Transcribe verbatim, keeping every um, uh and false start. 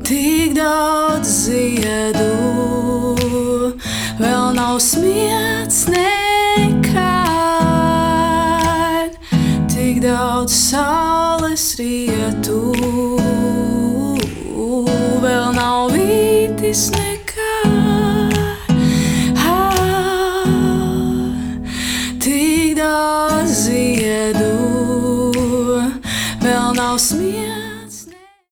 Tik daudz ziedu, vēl nav smietis nekad. Tik daudz saules rietu, vēl nav vītis nekad. Ah, tik daudz ziedu, vēl nav smietis.